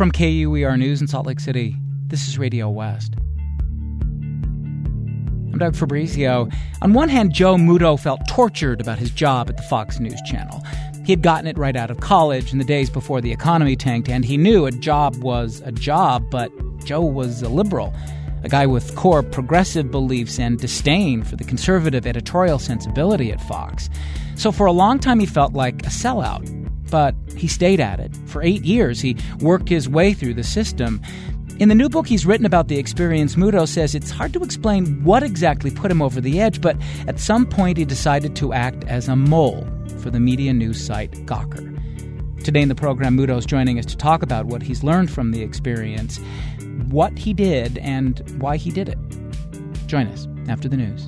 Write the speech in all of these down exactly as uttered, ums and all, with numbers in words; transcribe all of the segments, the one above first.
From K U E R News in Salt Lake City, this is Radio West. I'm Doug Fabrizio. On one hand, Joe Muto felt tortured about his job at the Fox News Channel. He had gotten it right out of college in the days before the economy tanked, and he knew a job was a job, but Joe was a liberal, a guy with core progressive beliefs and disdain for the conservative editorial sensibility at Fox. So for a long time, he felt like a sellout. But he stayed at it. For eight years, he worked his way through the system. In the new book he's written about the experience, Muto says it's hard to explain what exactly put him over the edge, but at some point he decided to act as a mole for the media news site Gawker. Today in the program, Muto's joining us to talk about what he's learned from the experience, what he did, and why he did it. Join us after the news.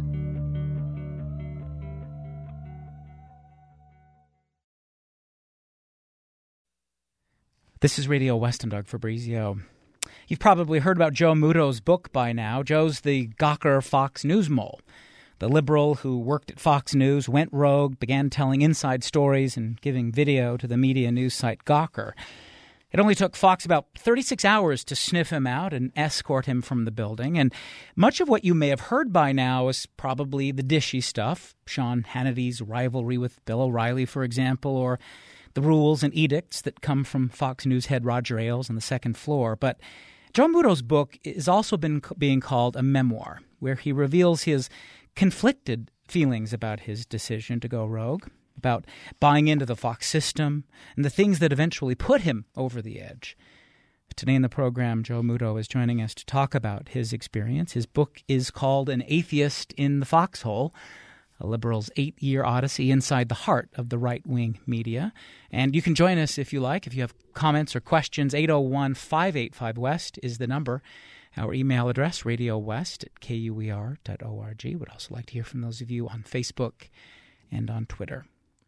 This is Radio West and Doug Fabrizio. You've probably heard about Joe Muto's book by now. Joe's the Gawker Fox News mole, the liberal who worked at Fox News, went rogue, began telling inside stories and giving video to the media news site Gawker. It only took Fox about thirty-six hours to sniff him out and escort him from the building. And much of what you may have heard by now is probably the dishy stuff, Sean Hannity's rivalry with Bill O'Reilly, for example, or the rules and edicts that come from Fox News head Roger Ailes on the second floor. But Joe Muto's book has also been being called a memoir, where he reveals his conflicted feelings about his decision to go rogue, about buying into the Fox system, and the things that eventually put him over the edge. Today in the program, Joe Muto is joining us to talk about his experience. His book is called An Atheist in the Foxhole, a liberal's eight-year odyssey inside the heart of the right-wing media. And you can join us if you like. If you have comments or questions, eight oh one, five eight five, West is the number. Our email address, radiowest at K U E R dot org. Would also like to hear from those of you on Facebook and on Twitter.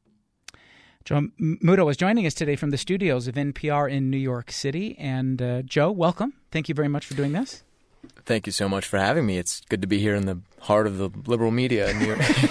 Joe Muto is joining us today from the studios of N P R in New York City. And uh, Joe, welcome. Thank you very much for doing this. Thank you so much for having me. It's good to be here in the heart of the liberal media in New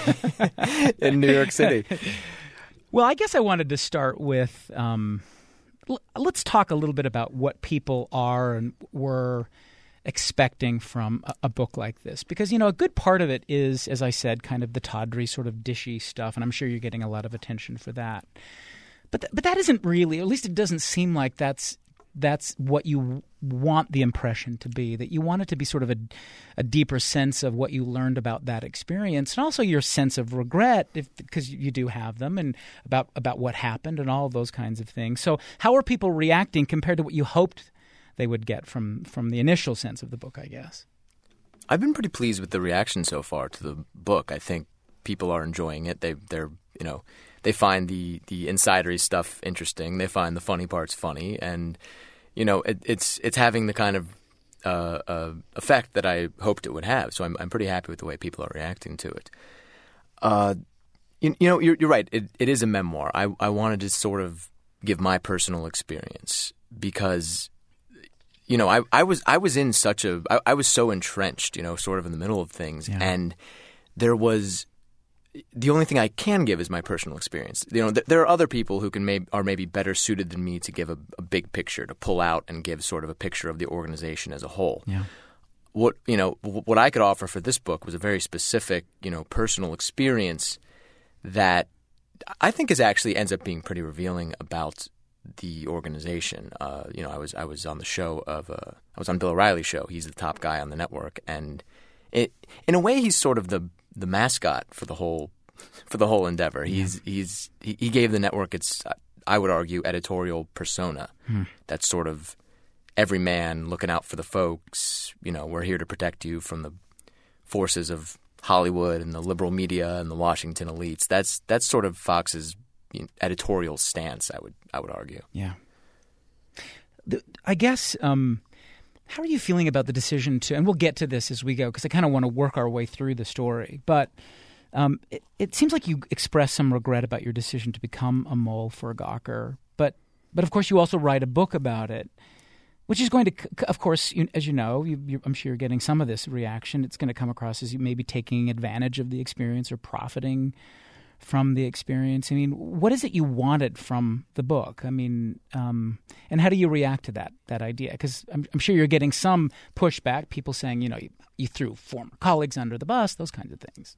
York, in New York City. Well, I guess I wanted to start with um, l- let's talk a little bit about what people are and were expecting from a, a book like this. Because, you know, a good part of it is, as I said, kind of the tawdry sort of dishy stuff, and I'm sure you're getting a lot of attention for that. But th- but that isn't really, or at least it doesn't seem like that's that's what you want the impression to be, that you want it to be sort of a, a deeper sense of what you learned about that experience, and also your sense of regret, if, because you do have them, and about, about what happened and all of those kinds of things. So how are people reacting compared to what you hoped they would get from, from the initial sense of the book, I guess? I've been pretty pleased with the reaction so far to the book. I think people are enjoying it. They, they're, you know, they find the, the insidery stuff interesting. They find the funny parts funny, and you know, it, it's it's having the kind of uh, uh, effect that I hoped it would have. So I'm I'm pretty happy with the way people are reacting to it. Uh, you, you know, you're, you're right. It, it is a memoir. I I wanted to sort of give my personal experience because, you know, I, I was I was in such a I, I was so entrenched, you know, sort of in the middle of things, yeah. And there was. The only thing I can give is my personal experience. You know, th- there are other people who can may- are maybe better suited than me to give a, a big picture, to pull out and give sort of a picture of the organization as a whole. Yeah. What you know, w- what I could offer for this book was a very specific, you know, personal experience that I think is actually ends up being pretty revealing about the organization. Uh, you know, I was I was on the show of uh, I was on Bill O'Reilly's show. He's the top guy on the network, and it in a way he's sort of the the mascot for the whole for the whole endeavor. He's yeah. he's he, he gave the network its, I would argue, editorial persona. Hmm. That's sort of every man looking out for the folks. You know, we're here to protect you from the forces of Hollywood and the liberal media and the Washington elites. That's that's sort of Fox's you know, editorial stance. I would I would argue. Yeah. The, I guess. Um, How are you feeling about the decision to – and we'll get to this as we go because I kind of want to work our way through the story. But um, it, it seems like you express some regret about your decision to become a mole for Gawker. But, but of course, you also write a book about it, which is going to – of course, you, as you know, you, you, I'm sure you're getting some of this reaction. It's going to come across as you maybe taking advantage of the experience or profiting from the experience? I mean, what is it you wanted from the book? I mean, um, and how do you react to that that idea? Because I'm, I'm sure you're getting some pushback, people saying, you know, you, you threw former colleagues under the bus, those kinds of things.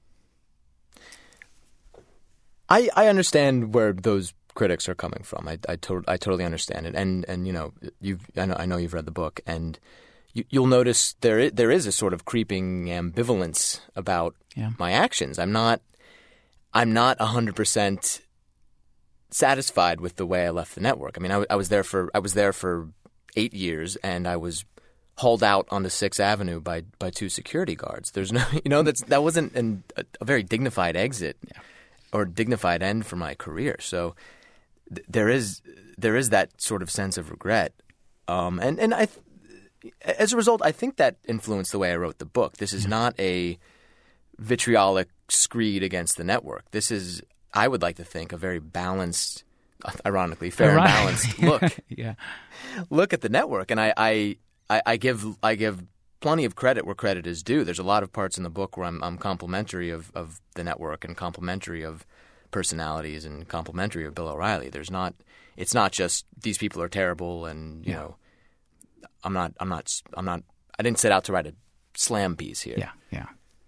I, I understand where those critics are coming from. I I, to- I totally understand it, and and you know, you've I know I know you've read the book, and you, you'll notice there is, there is a sort of creeping ambivalence about yeah. my actions. I'm not. I'm not one hundred percent satisfied with the way I left the network. I mean, I, I was there for I was there for eight years, and I was hauled out onto Sixth Avenue by by two security guards. There's no, you know, that's that wasn't an, a, a very dignified exit yeah. or dignified end for my career. So th- there is there is that sort of sense of regret, um, and and I, as a result, I think that influenced the way I wrote the book. This is yeah. not a vitriolic screed against the network. This is, I would like to think, a very balanced, ironically, fair Ironic. and balanced look. yeah. Look at the network, and I, I, I, I give, I give plenty of credit where credit is due. There's a lot of parts in the book where I'm, I'm complimentary of, of the network and complimentary of personalities and complimentary of Bill O'Reilly. There's not, it's not just these people are terrible, and you yeah. know, I'm not, I'm not, I'm not. I didn't set out to write a slam piece here. Yeah, yeah.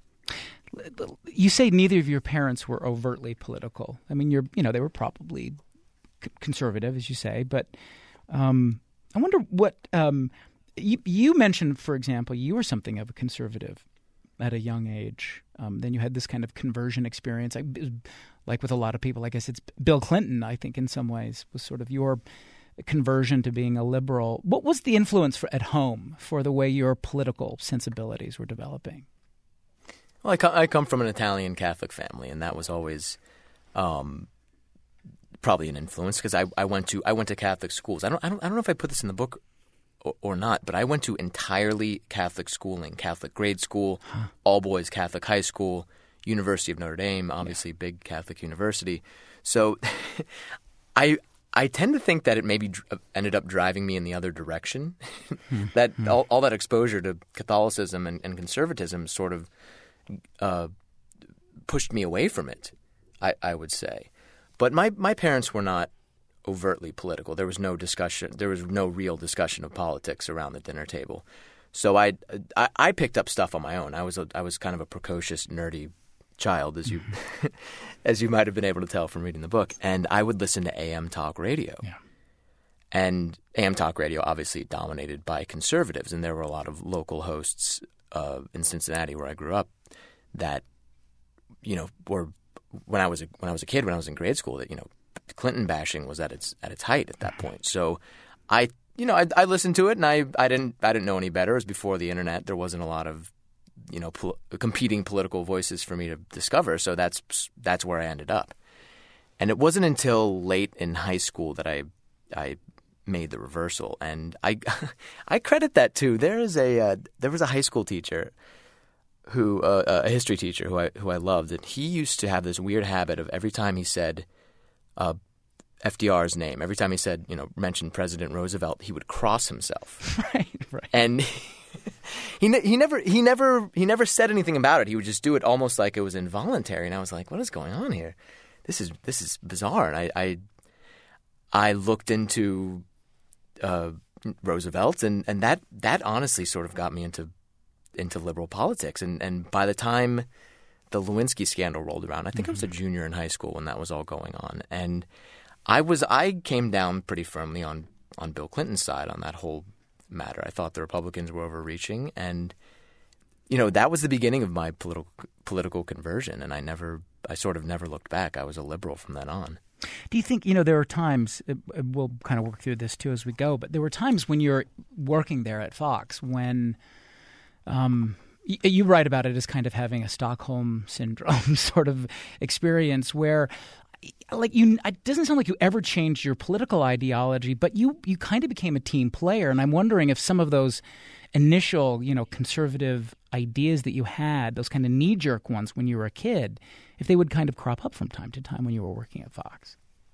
You say neither of your parents were overtly political. I mean, you're, you know, they were probably c- conservative, as you say. But um, I wonder what um, you, you mentioned, for example, you were something of a conservative at a young age. Um, then you had this kind of conversion experience, I, like with a lot of people. I guess it's Bill Clinton, I think, in some ways, was sort of your conversion to being a liberal. What was the influence for, at home for the way your political sensibilities were developing? Well, I, co- I come from an Italian Catholic family, and that was always um, probably an influence because I, I went to I went to Catholic schools. I don't I don't I don't know if I put this in the book or, or not, but I went to entirely Catholic schooling: Catholic grade school, huh. all boys Catholic high school, University of Notre Dame, obviously yeah. big Catholic university. So, I I tend to think that it maybe dr- ended up driving me in the other direction. that hmm. all, all that exposure to Catholicism and, and conservatism sort of Uh, pushed me away from it, I, I would say. But my, my parents were not overtly political. There was no discussion. There was no real discussion of politics around the dinner table. So I, I, I picked up stuff on my own. I was a, I was kind of a precocious, nerdy child, as you as you might have been able to tell from reading the book. And I would listen to A M talk radio. Yeah. And A M talk radio obviously dominated by conservatives, and there were a lot of local hosts uh, in Cincinnati where I grew up that, you know, were when I was a, when I was a kid, when I was in grade school, that, you know, Clinton bashing was at its at its height at that point. So I, you know, I, I listened to it, and I, I didn't I didn't know any better. It was before the internet. There wasn't a lot of, you know, pol- competing political voices for me to discover. So that's that's where I ended up. And it wasn't until late in high school that I I made the reversal, and I I credit that to there is a uh, there was a high school teacher who uh, a history teacher who I who I loved, and he used to have this weird habit of every time he said uh, F D R's name, every time he said, you know, mentioned President Roosevelt, he would cross himself. Right, right. And he ne- he never he never he never said anything about it. He would just do it almost like it was involuntary. And I was like, what is going on here? This is this is bizarre. And I I, I looked into uh, Roosevelt, and, and that that honestly sort of got me into into liberal politics. And, and by the time the Lewinsky scandal rolled around, I think mm-hmm. I was a junior in high school when that was all going on. And I was I came down pretty firmly on, on Bill Clinton's side on that whole matter. I thought the Republicans were overreaching, and you know, that was the beginning of my political political conversion, and I never I sort of never looked back. I was a liberal from then on. Do you think, you know, there are times, we'll kind of work through this too as we go, but there were times when you're working there at Fox when um, y- you write about it as kind of having a Stockholm syndrome sort of experience where, like, you, it doesn't sound like you ever changed your political ideology, but you, you kind of became a team player. And I'm wondering if some of those initial, you know, conservative ideas that you had, those kind of knee-jerk ones when you were a kid, if they would kind of crop up from time to time when you were working at Fox.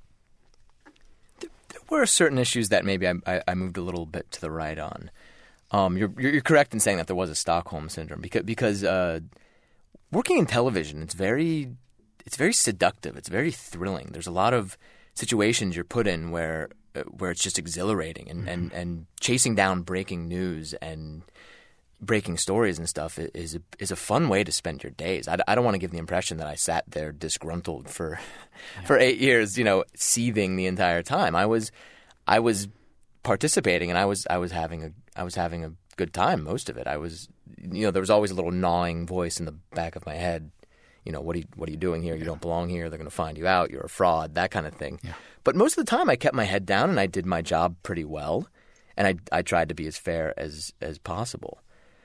There, there were certain issues that maybe I, I, I moved a little bit to the right on. Um, you're, you're correct in saying that there was a Stockholm syndrome because because uh, working in television, it's very it's very seductive. It's very thrilling. There's a lot of situations you're put in where uh, where it's just exhilarating, and, mm-hmm. and, and chasing down breaking news and breaking stories and stuff is a, is a fun way to spend your days. I, I don't want to give the impression that I sat there disgruntled for yeah. for eight years, you know, seething the entire time. I was I was participating, and I was I was having a I was having a good time most of it. I was, you know, there was always a little gnawing voice in the back of my head. You know, what are you, what are you doing here? You don't belong here. They're going to find you out. You're a fraud, that kind of thing. Yeah. But most of the time I kept my head down and I did my job pretty well. And I I tried to be as fair as, as possible.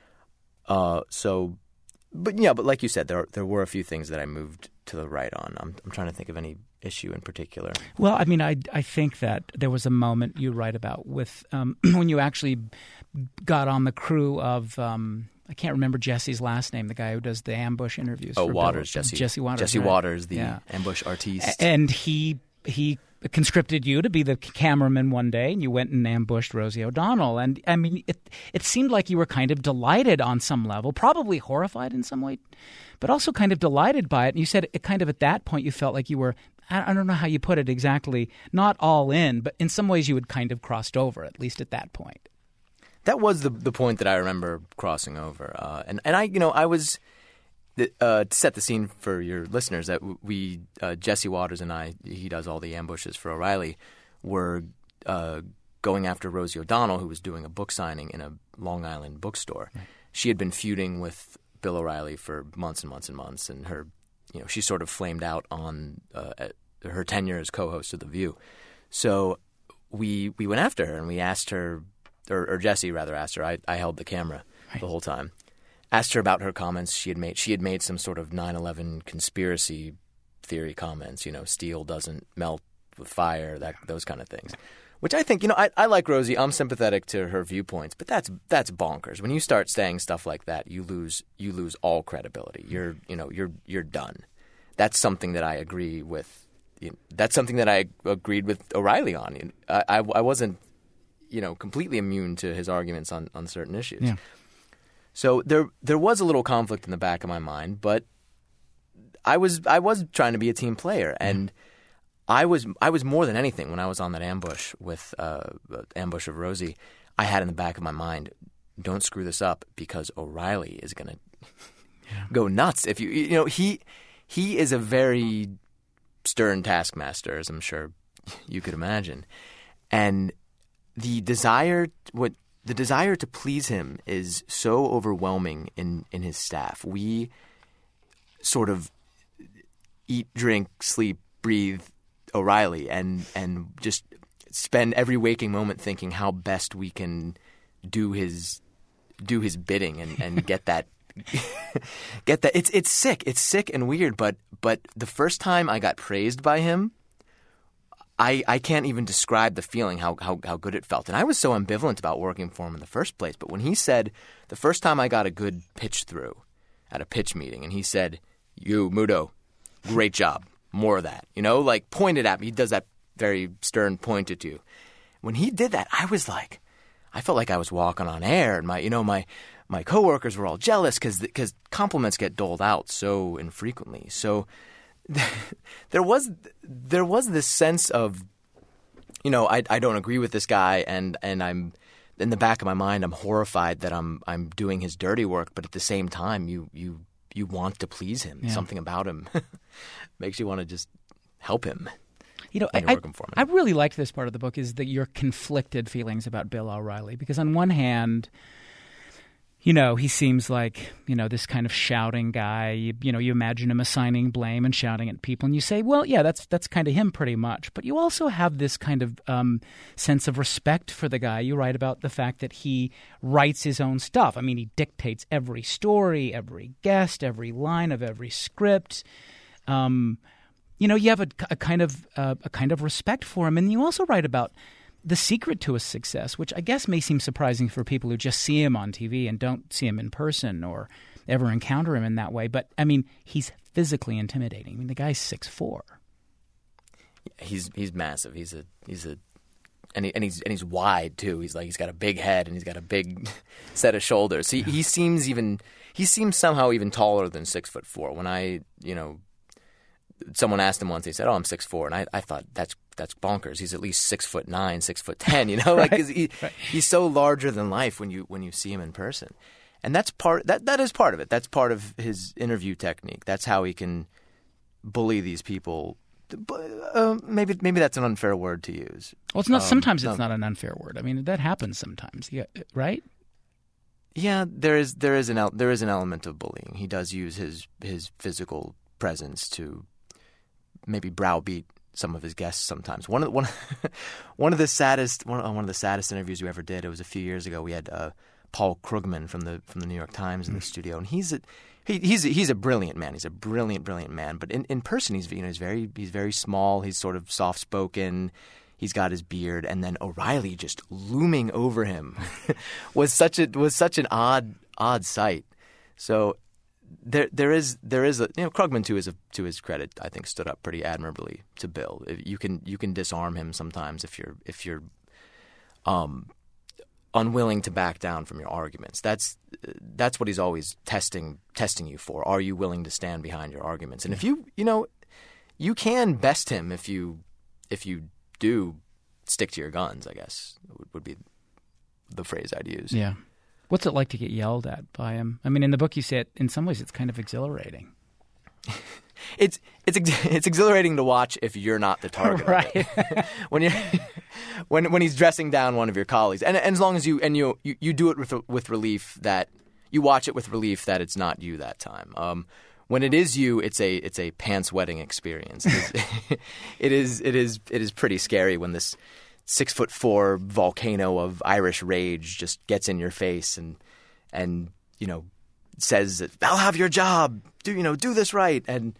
Uh, so, but yeah, but like you said, there there were a few things that I moved to the right on. I'm I'm trying to think of any issue in particular. Well, I mean, I I think that there was a moment you write about with um, when you actually got on the crew of um, I can't remember Jesse's last name, the guy who does the ambush interviews. Oh, for Waters, Bill. Jesse. Jesse Waters. Jesse right? Waters, the yeah. ambush artiste. And he he conscripted you to be the cameraman one day, and you went and ambushed Rosie O'Donnell. And I mean, it it seemed like you were kind of delighted on some level, probably horrified in some way, but also kind of delighted by it. And you said it kind of at that point you felt like you were, I don't know how you put it exactly, not all in, but in some ways you had kind of crossed over, at least at that point. That was the the point that I remember crossing over. Uh, and, and I, you know, I was, uh, to set the scene for your listeners, that we, uh, Jesse Waters and I, he does all the ambushes for O'Reilly, were uh, going after Rosie O'Donnell, who was doing a book signing in a Long Island bookstore. Right. She had been feuding with Bill O'Reilly for months and months and months, and her, you know, she sort of flamed out on uh, at her tenure as co-host of The View. So we we went after her and we asked her, or, or Jesse rather asked her. I, I held the camera right. the whole time. Asked her about her comments she had made. She had made some sort of nine eleven conspiracy theory comments. You know, steel doesn't melt with fire. That those kind of things. Which I think, you know, I, I like Rosie. I'm sympathetic to her viewpoints, but that's that's bonkers. When you start saying stuff like that, you lose you lose all credibility. You're you know you're you're done. That's something that I agree with. You know, that's something that I agreed with O'Reilly on. I, I I wasn't you know completely immune to his arguments on, on certain issues. Yeah. So there there was a little conflict in the back of my mind, but I was I was trying to be a team player, and mm. I was I was more than anything when I was on that ambush with uh, ambush of Rosie. I had in the back of my mind, don't screw this up because O'Reilly is going to yeah. go nuts. If you you know he he is a very stern taskmaster, as I'm sure you could imagine, and the desire what. The desire to please him is so overwhelming in, in his staff. We sort of eat, drink, sleep, breathe O'Reilly and and just spend every waking moment thinking how best we can do his do his bidding and, and get that get that. It's it's sick. It's sick and weird, but but the first time I got praised by him, I, I can't even describe the feeling, how, how how good it felt. And I was so ambivalent about working for him in the first place. But when he said, the first time I got a good pitch through at a pitch meeting, and he said, you, Muto, great job, more of that. You know, like pointed at me. He does that very stern point at you. When he did that, I was like, I felt like I was walking on air. And my, you know, my, my coworkers were all jealous because because compliments get doled out so infrequently. So there was there was this sense of, you know, I I don't agree with this guy, and, and I'm in the back of my mind I'm horrified that I'm I'm doing his dirty work, but at the same time you you, you want to please him. Yeah. Something about him makes you want to just help him. You know, I, I, I really liked this part of the book is that your conflicted feelings about Bill O'Reilly, because on one hand, you know, he seems like, you know, this kind of shouting guy. You, you know, you imagine him assigning blame and shouting at people, and you say, well, yeah, that's that's kind of him pretty much. But you also have this kind of um, sense of respect for the guy. You write about the fact that he writes his own stuff. I mean, he dictates every story, every guest, every line of every script. Um, you know, you have a, a kind of uh, a kind of respect for him, and you also write about the secret to his success, which I guess may seem surprising for people who just see him on T V and don't see him in person or ever encounter him in that way. But, I mean, he's physically intimidating. I mean, the guy's six foot four. He's he's massive. He's a he's a and he, and he's and he's wide too. He's like he's got a big head and he's got a big set of shoulders. He yeah. he seems even he seems somehow even taller than six foot four. When I, you know, someone asked him once. He said, "Oh, I'm six foot four," and I, I thought that's that's bonkers. He's at least six foot nine, six foot ten. You know, like right. he, right. he's so larger than life when you when you see him in person, and that's part that that is part of it. That's part of his interview technique. That's how he can bully these people. Uh, maybe maybe that's an unfair word to use. Well, it's not. Um, sometimes it's no. not an unfair word. I mean, that happens sometimes. Yeah, right. Yeah, there is there is an el- there is an element of bullying. He does use his his physical presence to maybe browbeat some of his guests sometimes. One of the, one one of the saddest one, one of the saddest interviews we ever did. It was a few years ago. We had uh, Paul Krugman from the from the New York Times in the studio, and he's a he, he's a, he's a brilliant man. He's a brilliant brilliant man. But in, in person, he's you know he's very he's very small. He's sort of soft spoken. He's got his beard, and then O'Reilly just looming over him was such a was such an odd odd sight. So there there is there is a you know Krugman to his to his credit, I think, stood up pretty admirably to Bill. You can you can disarm him sometimes if you're if you're um unwilling to back down from your arguments. That's that's what he's always testing testing you for. Are you willing to stand behind your arguments? And if you you know you can best him if you if you do stick to your guns, I guess would, would be the phrase I'd use. Yeah. What's it like to get yelled at by him? I mean, in the book you say it, in some ways it's kind of exhilarating. it's it's it's exhilarating to watch if you're not the target. Right. Of it. when you when when he's dressing down one of your colleagues, and, and as long as you and you, you you do it with with relief that you watch it with relief that it's not you that time. Um, When it is you, it's a it's a pants wetting experience. It is, it is it is it is pretty scary when this six foot four volcano of Irish rage just gets in your face and and you know says that I'll have your job. Do you know do this right? And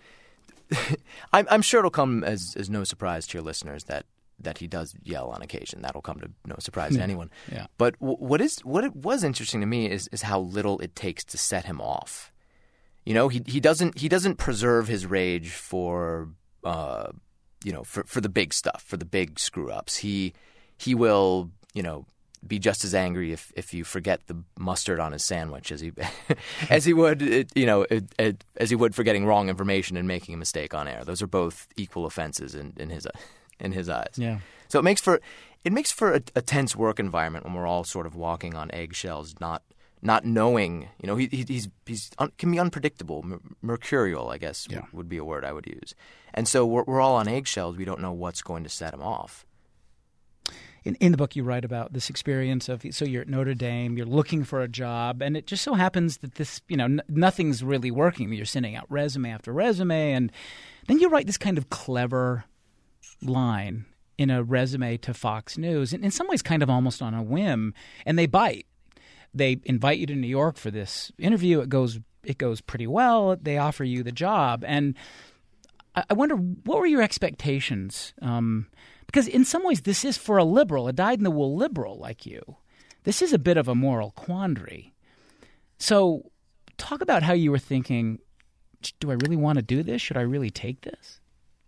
I'm I'm sure it'll come as as no surprise to your listeners that that he does yell on occasion. That'll come to no surprise to anyone. Yeah. But w- what is what it was interesting to me is is how little it takes to set him off. You know, he he doesn't he doesn't preserve his rage for uh, you know for, for the big stuff, for the big screw ups. He he will you know be just as angry if, if you forget the mustard on his sandwich as he as he would it, you know it, it, as he would for getting wrong information and making a mistake on air. Those are both equal offenses in, in his in his eyes. Yeah. So it makes for it makes for a, a tense work environment when we're all sort of walking on eggshells, not. Not knowing, you know, he, he he's he's un, can be unpredictable, mer- mercurial, I guess yeah. w- would be a word I would use. And so we're we're all on eggshells. We don't know what's going to set him off. In, in the book, you write about this experience of so you're at Notre Dame, you're looking for a job, and it just so happens that this, you know, n- nothing's really working. You're sending out resume after resume, and then you write this kind of clever line in a resume to Fox News, and in some ways, kind of almost on a whim, and they bite. They invite you to New York for this interview. It goes it goes pretty well. They offer you the job. And I, I wonder, what were your expectations? Um, because in some ways, this is for a liberal, a dyed-in-the-wool liberal like you. This is a bit of a moral quandary. So talk about how you were thinking, do I really want to do this? Should I really take this?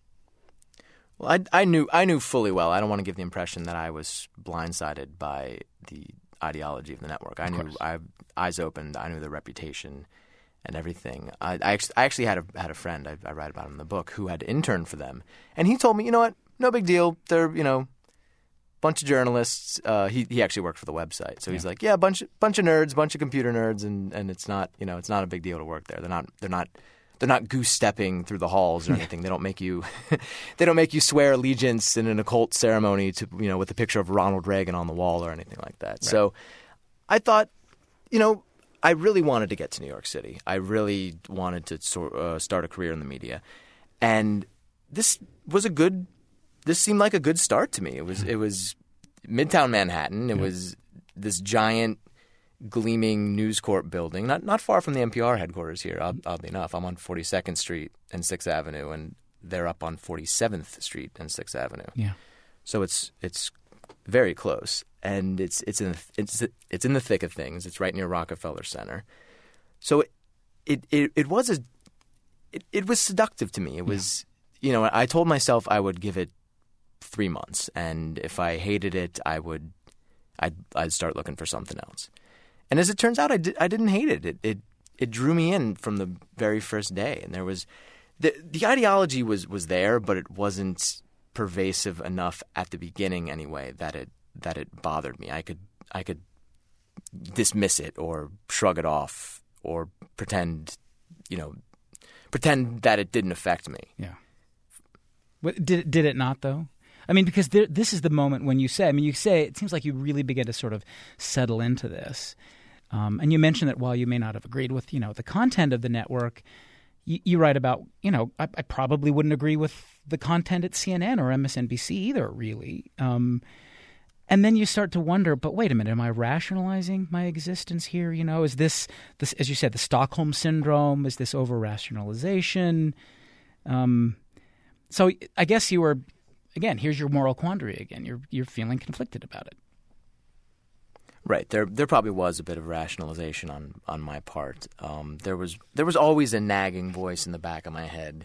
Well, I, I knew I knew fully well. I don't want to give the impression that I was blindsided by the ideology of the network. I knew I eyes opened. I knew their reputation and everything. I, I, actually, I actually had a had a friend I, I write about him in the book who had interned for them, and he told me, you know what, no big deal. They're you know, bunch of journalists. Uh, he he actually worked for the website, so yeah. He's like, yeah, bunch bunch of nerds, bunch of computer nerds, and, and it's not you know it's not a big deal to work there. They're not they're not. They're not goose stepping through the halls or anything. They don't make you, they don't make you swear allegiance in an occult ceremony to you know with a picture of Ronald Reagan on the wall or anything like that. Right. So, I thought, you know, I really wanted to get to New York City. I really wanted to sort, uh, start a career in the media, and this was a good. This seemed like a good start to me. It was it was Midtown Manhattan. It yeah. was this giant, gleaming News Corp building, not not far from the N P R headquarters here, oddly enough. I'm on forty-second Street and sixth Avenue, and they're up on forty-seventh Street and sixth Avenue. Yeah. So it's it's very close, and it's it's in the, it's it's in the thick of things. It's right near Rockefeller Center. So it it it, it was a it, it was seductive to me. It was yeah. you know I told myself I would give it three months, and if I hated it, I would I'd I'd start looking for something else. And as it turns out, I, di- I didn't hate it. It, it. it drew me in from the very first day. And there was the the ideology was, was there, but it wasn't pervasive enough at the beginning anyway that it that it bothered me. I could I could dismiss it or shrug it off or pretend, you know, pretend that it didn't affect me. Yeah. What, did did it not though? I mean, because there, this is the moment when you say. I mean, you say it seems like you really begin to sort of settle into this. Um, and you mentioned that while you may not have agreed with, you know, the content of the network, you, you write about, you know, I, I probably wouldn't agree with the content at C N N or M S N B C either, really. Um, and then you start to wonder, but wait a minute, am I rationalizing my existence here? You know, is this, this as you said, the Stockholm Syndrome? Is this over-rationalization? Um, so I guess you were, again, here's your moral quandary again. You're you're feeling conflicted about it. Right. There there probably was a bit of rationalization on, on my part. Um, there was there was always a nagging voice in the back of my head.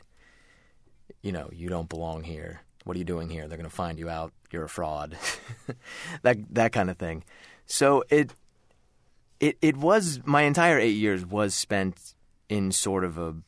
You know, you don't belong here. What are you doing here? They're going to find you out. You're a fraud. that that kind of thing. So it it it was my entire eight years was spent in sort of a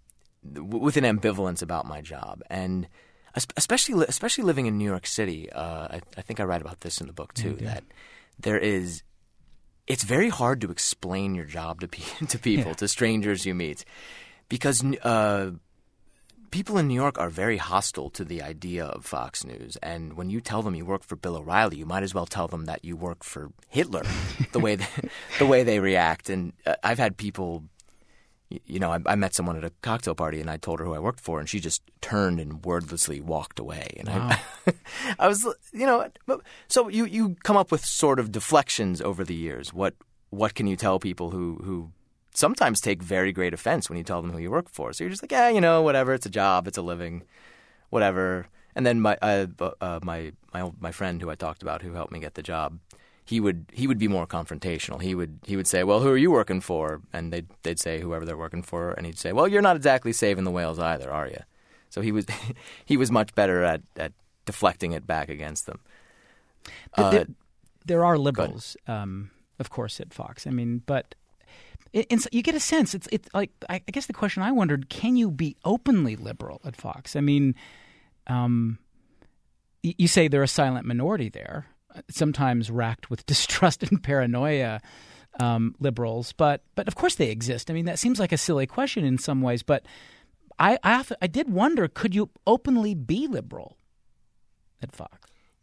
with an ambivalence about my job, and especially especially living in New York City. Uh, I, I think I write about this in the book too. Mm-hmm. That there is, it's very hard to explain your job to pe- to people, yeah. to strangers you meet, because uh, people in New York are very hostile to the idea of Fox News. And when you tell them you work for Bill O'Reilly, you might as well tell them that you work for Hitler. the way they, the way they react, and uh, I've had people. You know, I, I met someone at a cocktail party, and I told her who I worked for, and she just turned and wordlessly walked away. And wow. I, I was, you know, so you, you come up with sort of deflections over the years. What what can you tell people who, who sometimes take very great offense when you tell them who you work for? So you're just like, yeah, you know, whatever. It's a job. It's a living, whatever. And then my uh, uh, my my old, my friend who I talked about who helped me get the job. He would he would be more confrontational. He would he would say, "Well, who are you working for?" And they'd they'd say whoever they're working for, and he'd say, "Well, you're not exactly saving the whales either, are you?" So he was he was much better at, at deflecting it back against them. Uh, there, there are liberals, um, of course, at Fox. I mean, but it, it's, you get a sense. It's it's like I, I guess the question I wondered: can you be openly liberal at Fox? I mean, um, you, you say they're a silent minority there. Sometimes racked with distrust and paranoia, um, liberals, but but of course they exist. I mean, that seems like a silly question in some ways, but I I, often, I did wonder: could you openly be liberal at Fox?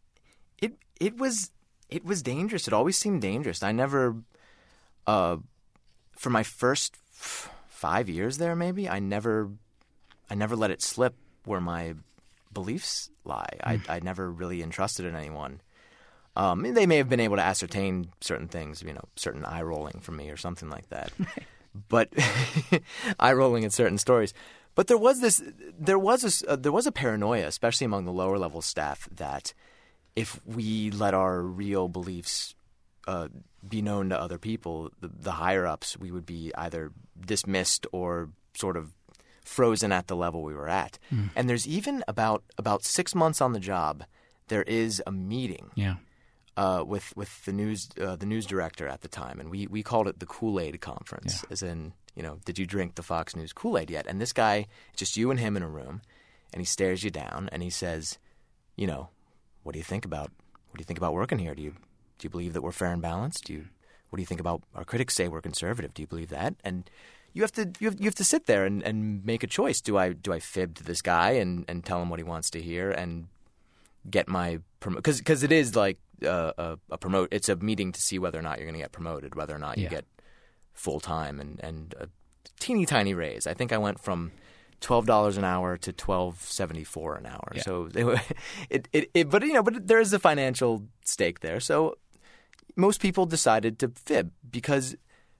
It it was it was dangerous. It always seemed dangerous. I never, uh, for my first f- five years there, maybe I never I never let it slip where my beliefs lie. Mm. I I never really entrusted in anyone. Um, they may have been able to ascertain certain things, you know, certain eye rolling from me or something like that, but eye rolling at certain stories. But there was this, there was a, uh, there was a paranoia, especially among the lower level staff, that if we let our real beliefs uh, be known to other people, the, the higher ups, we would be either dismissed or sort of frozen at the level we were at. Mm. And there's even about about six months on the job, there is a meeting. Yeah. Uh, with with the news uh, the news director at the time, and we, we called it the Kool-Aid Conference, yeah. as in, you know, did you drink the Fox News Kool-Aid yet? And this guy, just you and him in a room, and he stares you down, and he says, you know, what do you think about what do you think about working here? Do you do you believe that we're fair and balanced? Do you what do you think about our critics say we're conservative? Do you believe that? And you have to you have, you have to sit there and, and make a choice. Do I do I fib to this guy and, and tell him what he wants to hear and get my because because it is like. Uh, a, a promote. It's a meeting to see whether or not you're going to get promoted, whether or not you yeah. get full time and, and a teeny tiny raise. I think I went from twelve dollars an hour to twelve seventy four an hour. Yeah. So it, it, it but you know but there is a financial stake there. So most people decided to fib because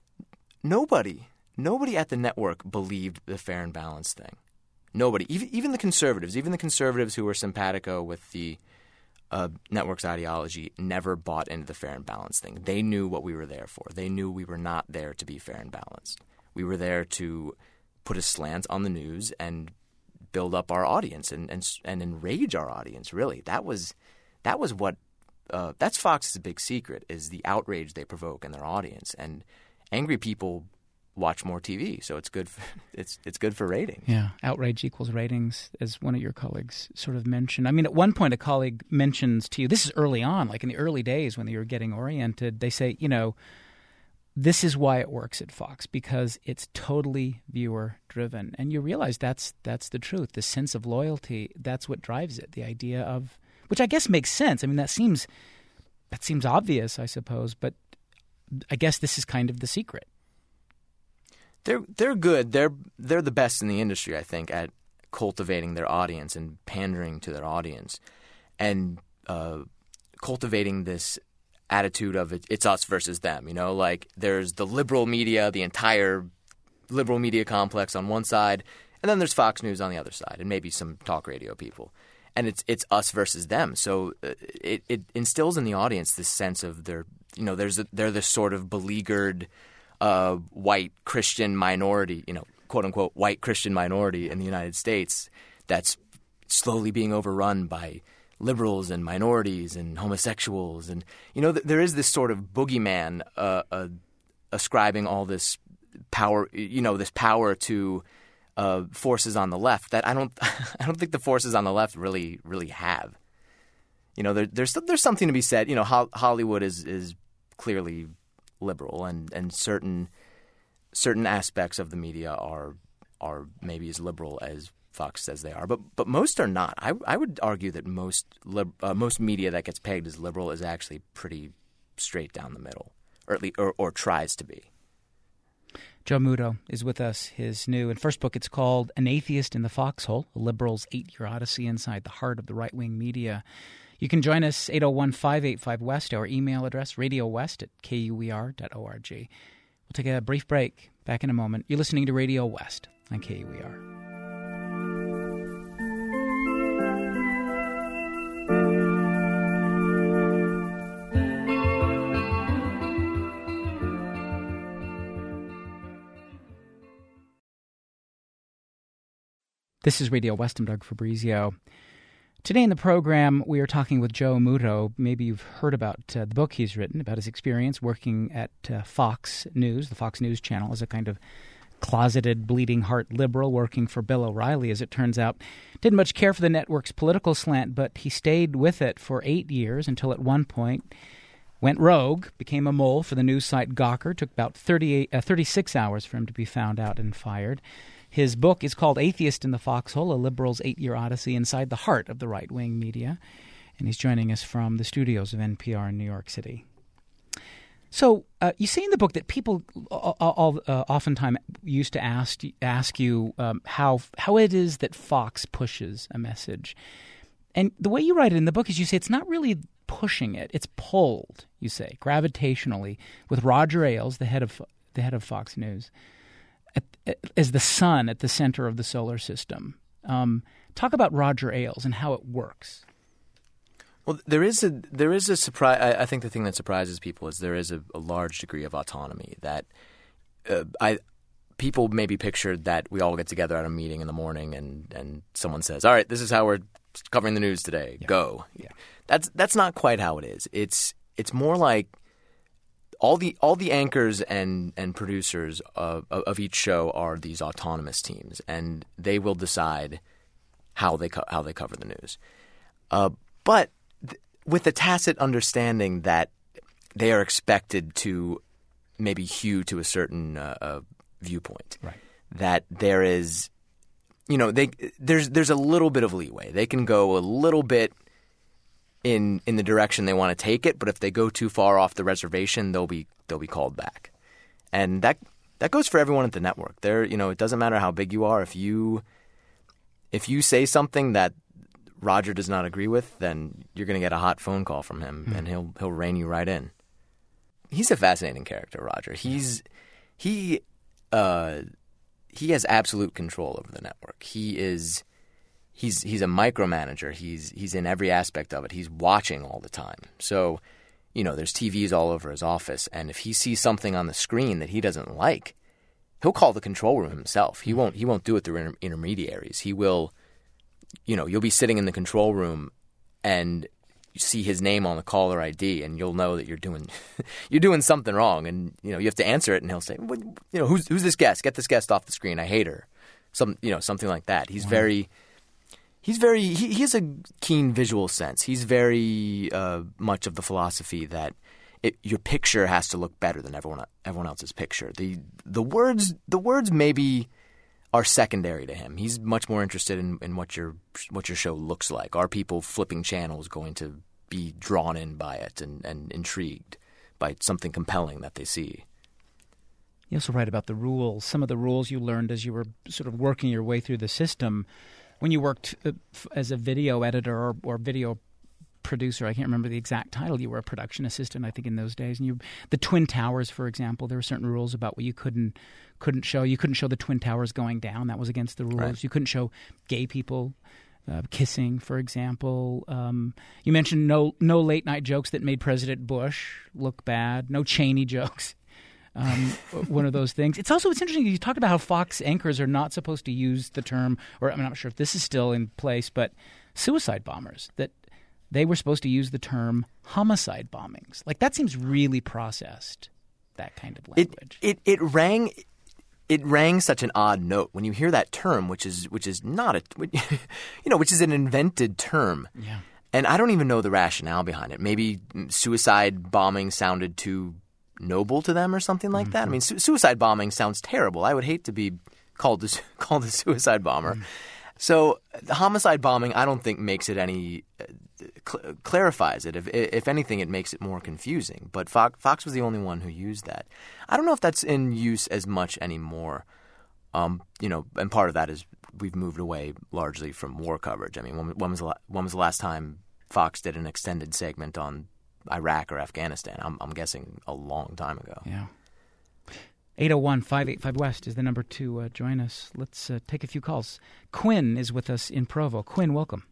nobody nobody at the network believed the fair and balanced thing. Nobody, even even the conservatives, even the conservatives who were simpatico with the Uh, network's ideology, never bought into the fair and balanced thing. They knew what we were there for. They knew we were not there to be fair and balanced. We were there to put a slant on the news and build up our audience and and, and enrage our audience. Really, that was that was what uh, that's Fox's big secret, is the outrage they provoke in their audience. And angry people watch more T V. So it's good. For, it's it's good for ratings. Yeah, outrage equals ratings, as one of your colleagues sort of mentioned. I mean, at one point, a colleague mentions to you, this is early on, like in the early days when you were getting oriented, they say, you know, this is why it works at Fox, because it's totally viewer-driven. And you realize that's that's the truth. The sense of loyalty, that's what drives it. The idea of, which I guess makes sense. I mean, that seems that seems obvious, I suppose, but I guess this is kind of the secret. They're they're good. They're they're the best in the industry, I think, at cultivating their audience and pandering to their audience, and uh, cultivating this attitude of it, it's us versus them. You know, like there's the liberal media, the entire liberal media complex on one side, and then there's Fox News on the other side, and maybe some talk radio people, and it's it's us versus them. So uh, it it instills in the audience this sense of they're you know there's a, they're this sort of beleaguered uh, white Christian minority, you know, quote unquote white Christian minority in the United States that's slowly being overrun by liberals and minorities and homosexuals, and you know th- there is this sort of boogeyman uh, uh, ascribing all this power, you know, this power to uh, forces on the left that I don't, I don't think the forces on the left really, really have. You know, there, there's there's something to be said. You know, Ho- Hollywood is is clearly liberal, and, and certain certain aspects of the media are are maybe as liberal as Fox says they are, but but most are not. I I would argue that most lib, uh, most media that gets pegged as liberal is actually pretty straight down the middle, or at least, or, or tries to be. Joe Muto is with us. His new and first book, it's called An Atheist in the Foxhole, a liberal's eight-year odyssey inside the heart of the right-wing media. You can join us, eight oh one, five eight five, West, our email address, radiowest at k u e r dot org. We'll take a brief break. Back in a moment. You're listening to Radio West on K U E R. This is Radio West. I'm Doug Fabrizio. Today in the program, we are talking with Joe Muto. Maybe you've heard about uh, the book he's written, about his experience working at uh, Fox News, the Fox News channel, as a kind of closeted, bleeding heart liberal working for Bill O'Reilly, as it turns out. Didn't much care for the network's political slant, but he stayed with it for eight years until at one point went rogue, became a mole for the news site Gawker. Took about thirty-eight, uh, thirty-six hours for him to be found out and fired. His book is called Atheist in the Foxhole, a liberal's eight-year odyssey inside the heart of the right-wing media. And he's joining us from the studios of N P R in New York City. So uh, you say in the book that people all, all, uh, oftentimes used to ask ask you um, how how it is that Fox pushes a message. And the way you write it in the book is you say it's not really pushing it, it's pulled, you say, gravitationally, with Roger Ailes, the head of the head of Fox News, At, at, as the sun at the center of the solar system. Um, talk about Roger Ailes and how it works. Well, there is a there is a surprise. I, I think the thing that surprises people is there is a, a large degree of autonomy that uh, I people maybe pictured that we all get together at a meeting in the morning and, and someone says, "All right, this is how we're covering the news today. Yeah. Go." Yeah. That's that's not quite how it is. It's it's more like all the all the anchors and, and producers of, of each show are these autonomous teams, and they will decide how they co- how they cover the news. Uh, but th- with the tacit understanding that they are expected to maybe hew to a certain uh, uh, viewpoint, right. That there is, you know, they there's there's a little bit of leeway. They can go a little bit in in the direction they want to take it, but if they go too far off the reservation, they'll be they'll be called back. And that that goes for everyone at the network. There, you know, it doesn't matter how big you are. If you if you say something that Roger does not agree with, then you're going to get a hot phone call from him, mm-hmm. and he'll he'll rein you right in. He's a fascinating character, Roger. He's he uh, he has absolute control over the network. He is he's he's a micromanager. He's he's in every aspect of it. He's watching all the time. So, you know, there's T Vs all over his office, and if he sees something on the screen that he doesn't like, he'll call the control room himself. He won't he won't do it through inter- intermediaries. He will, you know, you'll be sitting in the control room, and see his name on the caller I D, and you'll know that you're doing you're doing something wrong, and you know you have to answer it, and he'll say, well, you know, who's who's this guest? Get this guest off the screen. I hate her. Some you know something like that. He's wow. very he's very he, he has a keen visual sense. He's very uh, much of the philosophy that it, your picture has to look better than everyone everyone else's picture. The the words the words maybe are secondary to him. He's much more interested in, in what your what your show looks like. Are people flipping channels going to be drawn in by it and, and intrigued by something compelling that they see? You also write about the rules, some of the rules you learned as you were sort of working your way through the system. When you worked uh, f- as a video editor or, or video producer, I can't remember the exact title. You were a production assistant, I think, in those days. And you, the Twin Towers, for example, there were certain rules about what you couldn't couldn't show. You couldn't show the Twin Towers going down. That was against the rules. Right. You couldn't show gay people uh, kissing, for example. Um, you mentioned no no late night jokes that made President Bush look bad. No Cheney jokes. Um, one of those things. It's also it's interesting. You talked about how Fox anchors are not supposed to use the term, or I'm not sure if this is still in place, but suicide bombers. That they were supposed to use the term homicide bombings. Like that seems really processed. That kind of language. It it, it rang. It rang such an odd note when you hear that term, which is which is not a, you know, which is an invented term. Yeah. And I don't even know the rationale behind it. Maybe suicide bombing sounded too noble to them or something like mm-hmm. that. I mean, su- suicide bombing sounds terrible. I would hate to be called a, called a suicide bomber. Mm. So the homicide bombing, I don't think makes it any uh, cl- clarifies it. If if anything, it makes it more confusing. But Fox, Fox was the only one who used that. I don't know if that's in use as much anymore. Um, you know, and part of that is we've moved away largely from war coverage. I mean, when, when was the la- when was the last time Fox did an extended segment on Iraq or Afghanistan? I'm, I'm guessing a long time ago. Yeah. eight oh one, five eight five, West is the number to uh, join us. Let's uh, take a few calls. Quinn is with us in Provo. Quinn, welcome.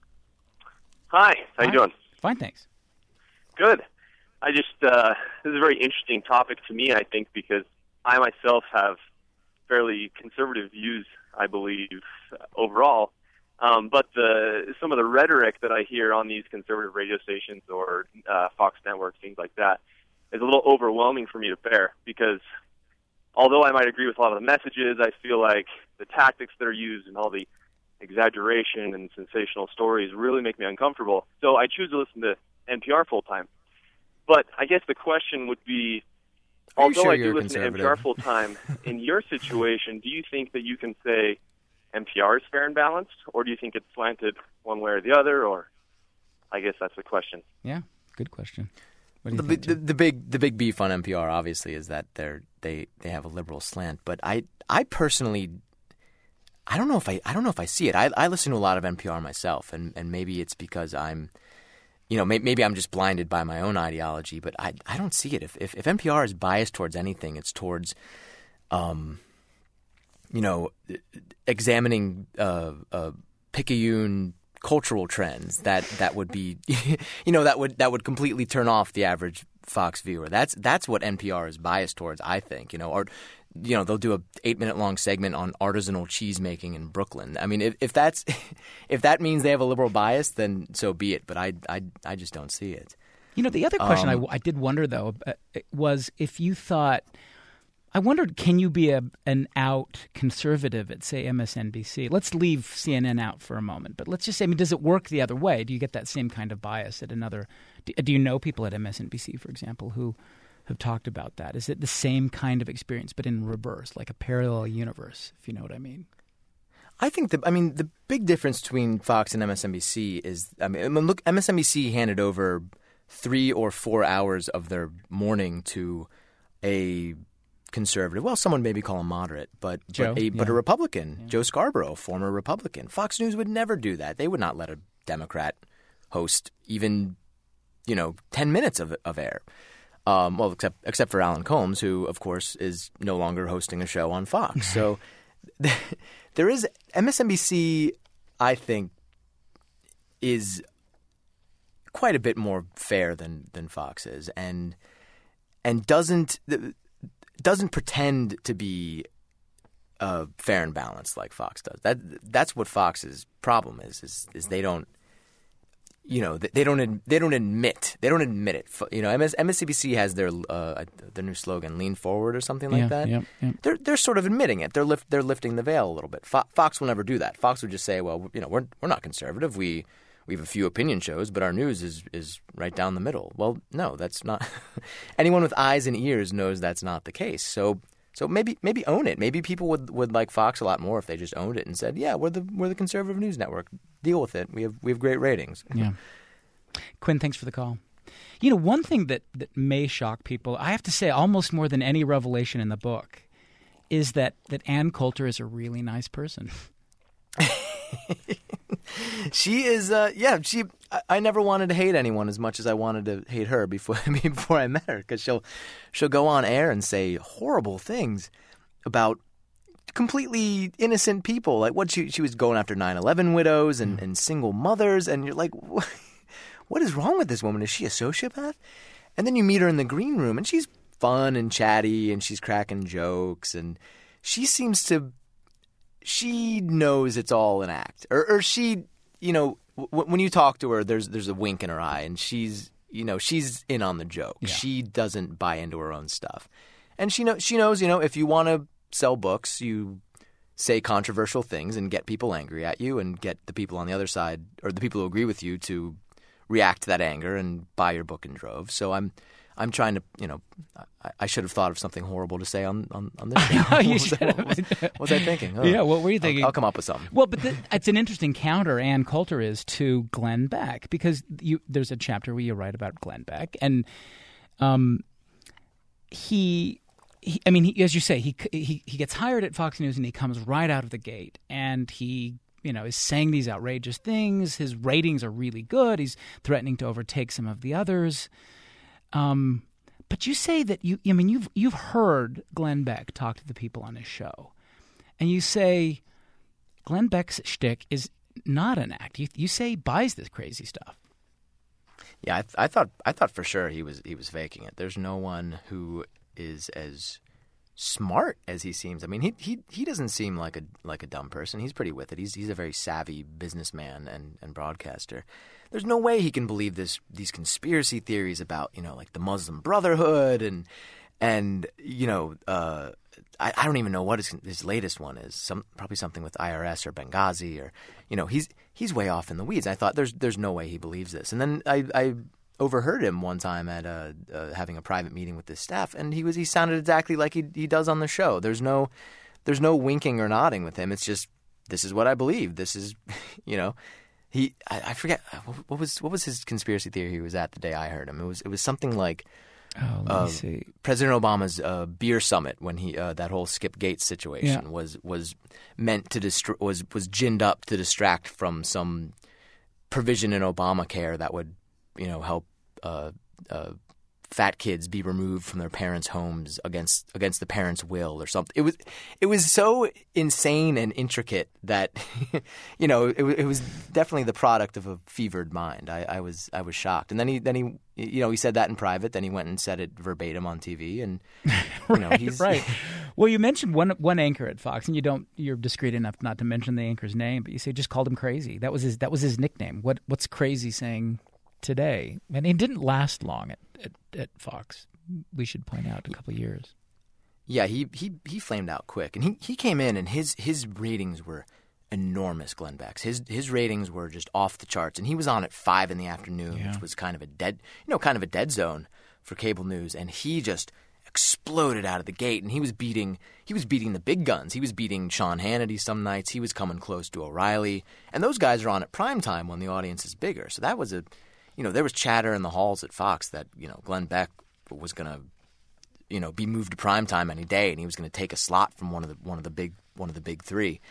Hi. How Hi. you doing? Fine, thanks. Good. I just, uh, this is a very interesting topic to me, I think, because I myself have fairly conservative views, I believe, overall. Um, but the some of the rhetoric that I hear on these conservative radio stations or uh, Fox Network, things like that, is a little overwhelming for me to bear because although I might agree with a lot of the messages, I feel like the tactics that are used and all the exaggeration and sensational stories really make me uncomfortable. So I choose to listen to N P R full-time. But I guess the question would be, Are although sure I do listen to N P R conservative? full-time, in your situation, do you think that you can say N P R is fair and balanced, or do you think it's slanted one way or the other? Or I guess that's the question. Yeah, good question. What do you The, think, the, Tim? the big the big beef on N P R obviously is that they're they, they have a liberal slant, but I I personally I don't know if I I don't know if I see it. I, I listen to a lot of N P R myself, and, and maybe it's because I'm you know may, maybe I'm just blinded by my own ideology, but I I don't see it. If if, if N P R is biased towards anything, it's towards um you know examining uh, uh, Picayune cultural trends that, that would be, you know, that would that would completely turn off the average Fox viewer. That's that's what N P R is biased towards, I think. You know, or you know, they'll do a eight minute long segment on artisanal cheese making in Brooklyn. I mean, if, if that's if that means they have a liberal bias, then so be it. But I I, I just don't see it. You know, the other question Um, I, I did wonder, though, uh, was if you thought – I wondered, can you be a, an out conservative at, say, M S N B C? Let's leave C N N out for a moment. But let's just say, I mean, does it work the other way? Do you get that same kind of bias at another – do, do you know people at M S N B C, for example, who have talked about that? Is it the same kind of experience but in reverse, like a parallel universe, if you know what I mean? I think the I mean the big difference between Fox and M S N B C is I mean look M S N B C handed over three or four hours of their morning to a conservative, well, someone maybe call him moderate, but Joe, but, a, but yeah. a Republican, Yeah. Joe Scarborough, former Republican. Fox News would never do that. They would not let a Democrat host even, you know, ten minutes of of air. Um, well, except except for Alan Colmes, who of course is no longer hosting a show on Fox. So there is M S N B C, I think, is quite a bit more fair than than Fox is, and and doesn't. doesn't pretend to be uh, fair and balanced like Fox does. That that's what Fox's problem is. Is is they don't. you know, they don't ad- they don't admit they don't admit it. You know, M S M S N B C has their uh, their new slogan, "Lean Forward" or something like yeah, that. Yeah, yeah. They're they're sort of admitting it. They're lift, they're lifting the veil a little bit. Fo- Fox will never do that. Fox would just say, "Well, you know, we're we're not conservative. We we have a few opinion shows, but our news is is right down the middle." Well, no, that's not. Anyone with eyes and ears knows that's not the case. So. So maybe maybe own it. Maybe people would, would like Fox a lot more if they just owned it and said, "Yeah, we're the we're the conservative news network. Deal with it. We have we have great ratings." Yeah. Quinn, thanks for the call. You know, one thing that, that may shock people, I have to say almost more than any revelation in the book, is that, that Ann Coulter is a really nice person. She is, uh, yeah, she. I, I never wanted to hate anyone as much as I wanted to hate her before before I met her, because she'll she'll go on air and say horrible things about completely innocent people. Like what she she was going after nine eleven widows and, and single mothers, and you're like, what is wrong with this woman? Is she a sociopath? And then you meet her in the green room, and she's fun and chatty, and she's cracking jokes, and she seems to. She knows it's all an act, or, or she, you know, w- when you talk to her, there's there's a wink in her eye, and she's, you know, she's in on the joke. Yeah. She doesn't buy into her own stuff, and she knows she knows, you know, if you want to sell books, you say controversial things and get people angry at you, and get the people on the other side, or the people who agree with you, to react to that anger and buy your book in droves. So I'm. I'm trying to, you know, I, I should have thought of something horrible to say on, on, on this show. you what, should was, have. what, was, what was I thinking? Oh, Yeah, what were you thinking? I'll, I'll come up with something. Well, but the, it's an interesting counter Ann Coulter is to Glenn Beck, because you, there's a chapter where you write about Glenn Beck, and um, he, he, I mean, he, as you say, he, he he gets hired at Fox News, and he comes right out of the gate, and he, you know, is saying these outrageous things. His ratings are really good. He's threatening to overtake some of the others. Um, but you say that you, I mean, you've you've heard Glenn Beck talk to the people on his show, and you say Glenn Beck's shtick is not an act. You you say he buys this crazy stuff. Yeah, I, th- I thought I thought for sure he was he was faking it. There's no one who is as smart as he seems. I mean, he he he doesn't seem like a like a dumb person. He's pretty with it. He's he's a very savvy businessman and, and broadcaster. There's no way he can believe this these conspiracy theories about, you know, like the Muslim Brotherhood and and you know uh, I, I don't even know what his his latest one is. Some probably something with I R S or Benghazi, or you know he's he's way off in the weeds. I thought there's there's no way he believes this. And then I, I overheard him one time at a, uh, having a private meeting with his staff, and he was he sounded exactly like he he does on the show. There's no there's no winking or nodding with him. It's just, this is what I believe. This is, you know. He, I, I forget what was what was his conspiracy theory he was at the day I heard him. It was it was something like, oh, let uh, me see. President Obama's uh, beer summit, when he uh, that whole Skip Gates situation Yeah. was was meant to distra- was was ginned up to distract from some provision in Obamacare that would, you know, help uh, uh, fat kids be removed from their parents' homes against against the parents' will or something. It was it was so insane and intricate that you know it, it was definitely the product of a fevered mind. I, I was I was shocked, and then he then he you know he said that in private. Then he went and said it verbatim on T V, and you right, know he's right. Well, you mentioned one one anchor at Fox, and you don't you're discreet enough not to mention the anchor's name, but you say just called him crazy. That was his that was his nickname. What what's crazy saying today? And he didn't last long at, at, at Fox. We should point out a couple of years. Yeah, he, he he flamed out quick, and he, he came in, and his his ratings were enormous. Glenn Beck's his his ratings were just off the charts, and he was on at five in the afternoon, Yeah. which was kind of a dead you know kind of a dead zone for cable news, and he just exploded out of the gate, and he was beating he was beating the big guns. He was beating Sean Hannity some nights. He was coming close to O'Reilly, and those guys are on at prime time when the audience is bigger. So that was a you know there was chatter in the halls at Fox that you know Glenn Beck was going to you know be moved to prime time any day, and he was going to take a slot from one of the one of the big one of the big three.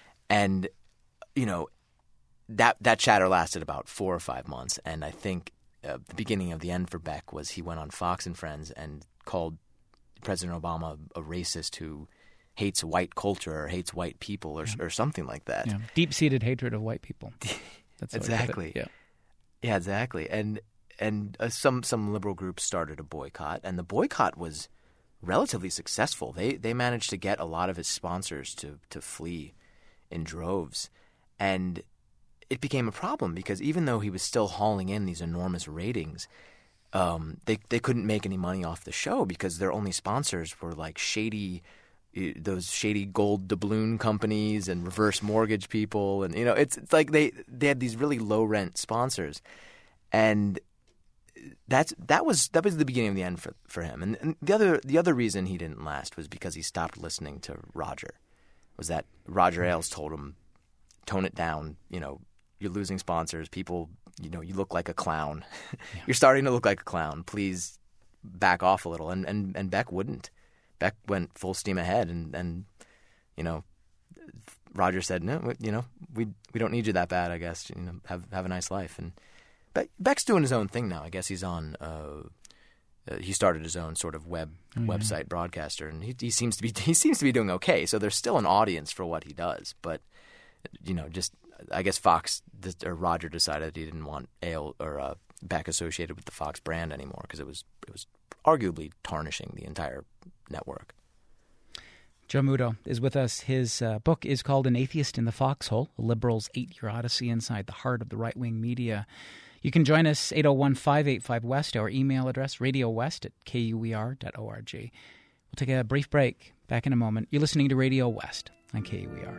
And you know that that chatter lasted about four or five months, and I think uh, the beginning of the end for Beck was he went on Fox and Friends and called President Obama a racist who hates white culture or hates white people or, Yeah. or something like that. Yeah. Deep-seated hatred of white people. That's how he put it. Exactly. Yeah. Yeah, exactly. And and uh, some some liberal groups started a boycott, and the boycott was relatively successful. They they managed to get a lot of his sponsors to to flee in droves, and it became a problem because even though he was still hauling in these enormous ratings, um, they they couldn't make any money off the show because their only sponsors were like shady, those shady gold doubloon companies and reverse mortgage people, and you know it's it's like they they had these really low rent sponsors, and that's that was that was the beginning of the end for for him. And, and the other the other reason he didn't last was because he stopped listening to Roger. Was that Roger Ailes told him, tone it down, you know, you're losing sponsors, people, you know, you look like a clown. Yeah. You're starting to look like a clown. Please back off a little. And, and, and Beck wouldn't. Beck went full steam ahead and, and you know, Roger said, no, you know, we we don't need you that bad, I guess. You know, have have a nice life. And Beck, Beck's doing his own thing now. I guess he's on uh, uh, he started his own sort of web oh, yeah. website broadcaster, and he, he seems to be he seems to be doing okay. So there's still an audience for what he does, but you know, just I guess Fox or Roger decided he didn't want Ale or uh, Beck associated with the Fox brand anymore because it was it was arguably tarnishing the entire network. Joe Muto is with us. His uh, book is called An Atheist in the Foxhole, a liberal's eight-year odyssey inside the heart of the right-wing media. You can join us, eight oh one, five eight five, West, our email address, radiowest at k u e r dot org. We'll take a brief break. Back in a moment. You're listening to Radio West on K U E R.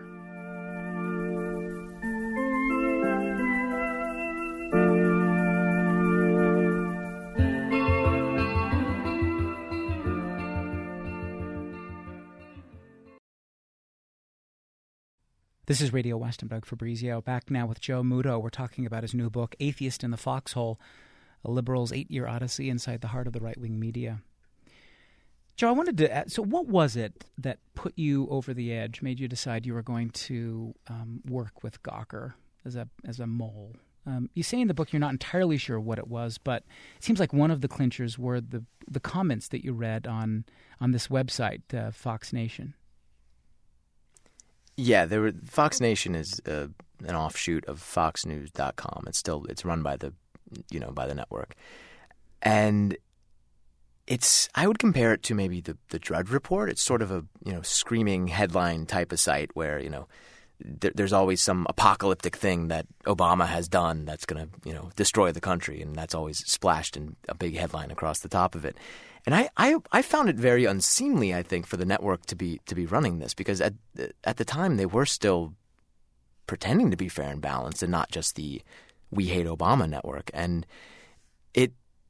This is Radio West. I'm Doug Fabrizio. Back now with Joe Muto. We're talking about his new book, Atheist in the Foxhole, a liberal's eight-year odyssey inside the heart of the right-wing media. Joe, I wanted to ask, so what was it that put you over the edge, made you decide you were going to um, work with Gawker as a as a mole? Um, you say in the book you're not entirely sure what it was, but it seems like one of the clinchers were the the comments that you read on, on this website, uh, Fox Nation. Yeah, there were, Fox Nation is uh, an offshoot of fox news dot com. It's still it's run by the you know by the network, and it's I would compare it to maybe the the Drudge Report. It's sort of a you know screaming headline type of site where you know th- there's always some apocalyptic thing that Obama has done that's going to you know destroy the country, and that's always splashed in a big headline across the top of it. And I, I, I found it very unseemly, I think, for the network to be to be running this because at at the time they were still pretending to be fair and balanced and not just the We Hate Obama network. And it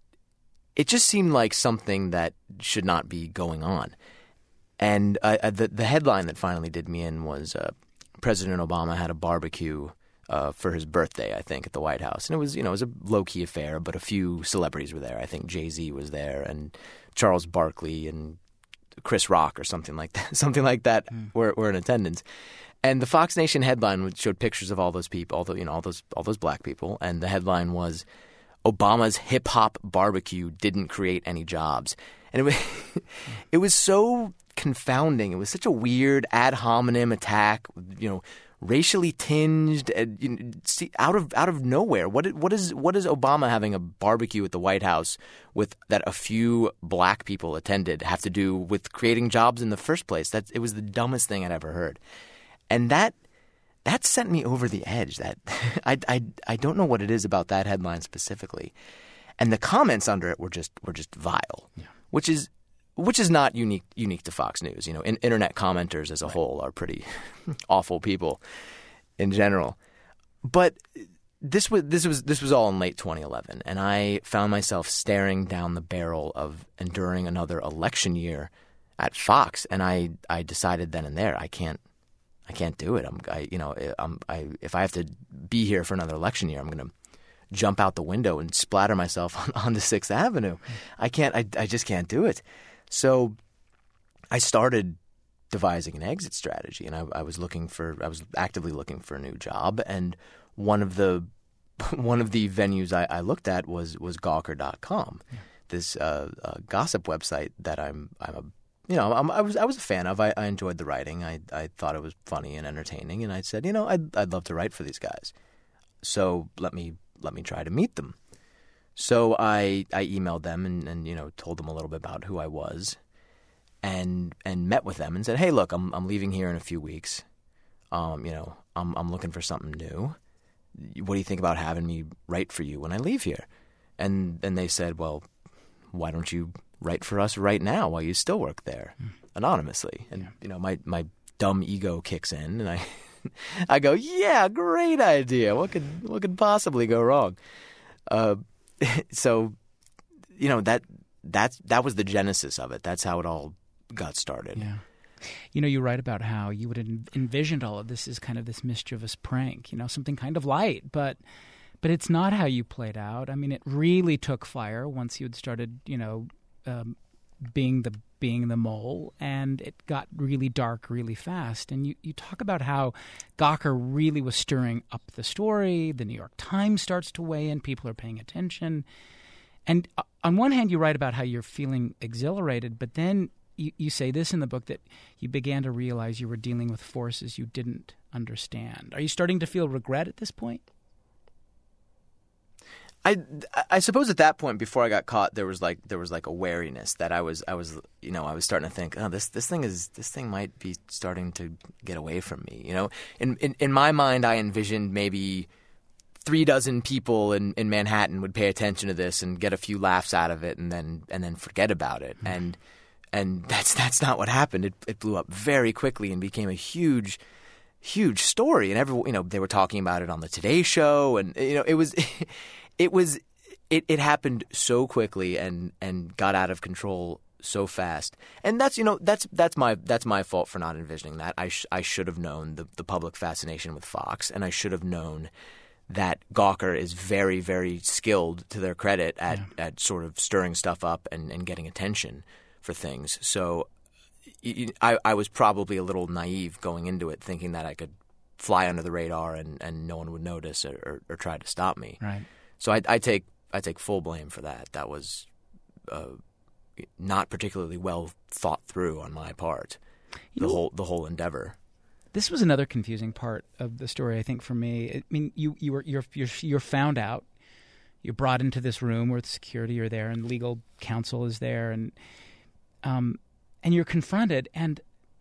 it just seemed like something that should not be going on. And uh, the the headline that finally did me in was uh, President Obama had a barbecue uh, for his birthday, I think, at the White House. And it was you know it was a low key affair, but a few celebrities were there. I think Jay-Z was there and Charles Barkley and Chris Rock or something like that. Something like that mm. were, were in attendance. And the Fox Nation headline showed pictures of all those people, all the, you know, all those all those black people, and the headline was Obama's hip hop barbecue didn't create any jobs. And it was it was so confounding. It was such a weird ad hominem attack, you know, racially tinged, uh, you know, see, out of out of nowhere. What what is what is Obama having a barbecue at the White House with that a few black people attended have to do with creating jobs in the first place? That it was the dumbest thing I'd ever heard, and that that sent me over the edge. That I I I don't know what it is about that headline specifically, and the comments under it were just were just vile, yeah. which is. Which is not unique unique to Fox News. You know, in, internet commenters as a whole are pretty awful people in general. But this was this was this was all in late twenty eleven, and I found myself staring down the barrel of enduring another election year at Fox, and I, I decided then and there I can't I can't do it. I'm I, you know I'm I if I have to be here for another election year, I'm going to jump out the window and splatter myself on, on the Sixth Avenue. I can't. I I just can't do it. So I started devising an exit strategy, and I, I was looking for I was actively looking for a new job. And one of the one of the venues I, I looked at was was Gawker dot com, yeah. this uh, uh, gossip website that I'm I'm a you know I'm, I was I was a fan of. I, I enjoyed the writing. I I thought it was funny and entertaining, and I said, you know, I'd I'd love to write for these guys. So let me let me try to meet them. So I, I emailed them and, and, you know, told them a little bit about who I was and and met with them and said, hey, look, I'm I'm leaving here in a few weeks. Um, you know, I'm I'm looking for something new. what do you think about having me write for you when I leave here? And and they said, well, why don't you write for us right now while you still work there, mm. anonymously? And, yeah. you know, my, my dumb ego kicks in, and I I go, yeah, great idea. What could what could possibly go wrong? Uh, so, you know, that that's, that was the genesis of it. That's how it all got started. Yeah. You know, you write about how you would have envisioned all of this as kind of this mischievous prank, you know, something kind of light, but but it's not how you played out. I mean, it really took fire once you had started, you know, um, being the being the mole, and it got really dark really fast. And you, you talk about how Gawker really was stirring up the story. The New York Times starts to weigh in. People are paying attention. And on one hand, you write about how you're feeling exhilarated, but then you, you say this in the book, that you began to realize you were dealing with forces you didn't understand. Are you starting to feel regret at this point? I, I suppose at that point, before I got caught, there was like there was like a wariness that I was I was you know I was starting to think, oh, this this thing is this thing might be starting to get away from me. You know, in in, in my mind, I envisioned maybe three dozen people in, in Manhattan would pay attention to this and get a few laughs out of it, and then and then forget about it. Mm-hmm. And and that's that's not what happened. It it blew up very quickly and became a huge. huge story, and everyone, you know, they were talking about it on the Today Show, and you know, it was, it was, it, it happened so quickly and and got out of control so fast, and that's you know that's that's my that's my fault for not envisioning that. I sh- I should have known the the public fascination with Fox, and I should have known that Gawker is very very skilled, to their credit, at yeah. at sort of stirring stuff up and and getting attention for things. So. I, I was probably a little naive going into it, thinking that I could fly under the radar and, and no one would notice or, or, or try to stop me. Right. So I, I take I take full blame for that. That was uh, not particularly well thought through on my part. You the know, whole the whole endeavor. This was another confusing part of the story, I think, for me. I mean, you you were you're you're, you're found out. You're brought into this room where the security are there and legal counsel is there, and um. And you're confronted, and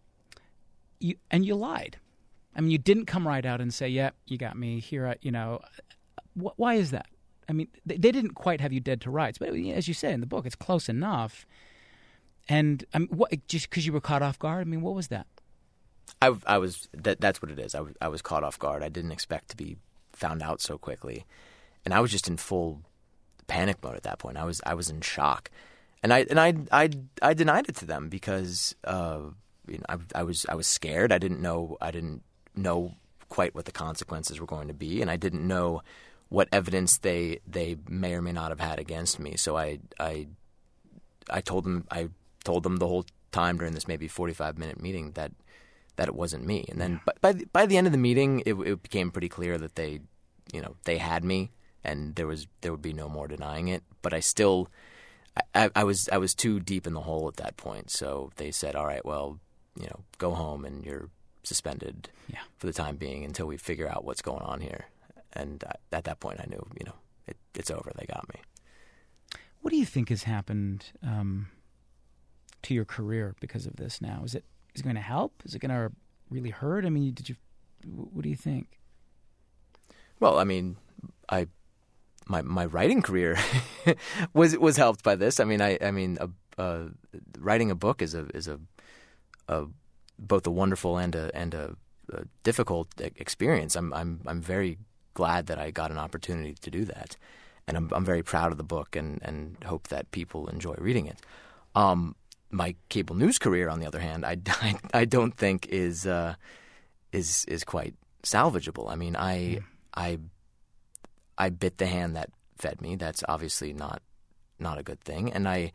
you and you lied. I mean, you didn't come right out and say, "Yep, yeah, you got me here." I, you know, wh- why is that? I mean, they, they didn't quite have you dead to rights, but as you say in the book, it's close enough. And I mean, what, just because you were caught off guard? I mean, what was that? I, I was that. That's what it is. I, w- I was caught off guard. I didn't expect to be found out so quickly, and I was just in full panic mode at that point. I was I was in shock. And I and I, I I denied it to them because uh, you know, I, I was I was scared. I didn't know I didn't know quite what the consequences were going to be, and I didn't know what evidence they they may or may not have had against me. So I I I told them I told them the whole time during this maybe forty-five minute meeting that that it wasn't me. And then by the, by the end of the meeting, it, it became pretty clear that they you know they had me, and there was there would be no more denying it. But I still. I, I was I was too deep in the hole at that point, so they said, "All right, well, you know, go home and you're suspended yeah. for the time being until we figure out what's going on here." And I, at that point, I knew, you know, it, it's over. They got me. What do you think has happened um, to your career because of this? Now, is it is it going to help? Is it going to really hurt? I mean, did you? What do you think? Well, I mean, I. My my writing career was was helped by this. I mean, I I mean, uh, uh, writing a book is a is a, a both a wonderful and a and a, a difficult experience. I'm I'm I'm very glad that I got an opportunity to do that, and I'm I'm very proud of the book and, and hope that people enjoy reading it. Um, my cable news career, on the other hand, I, I, I don't think is uh, is is quite salvageable. I mean, I mm. I. I bit the hand that fed me. That's obviously not not a good thing. And I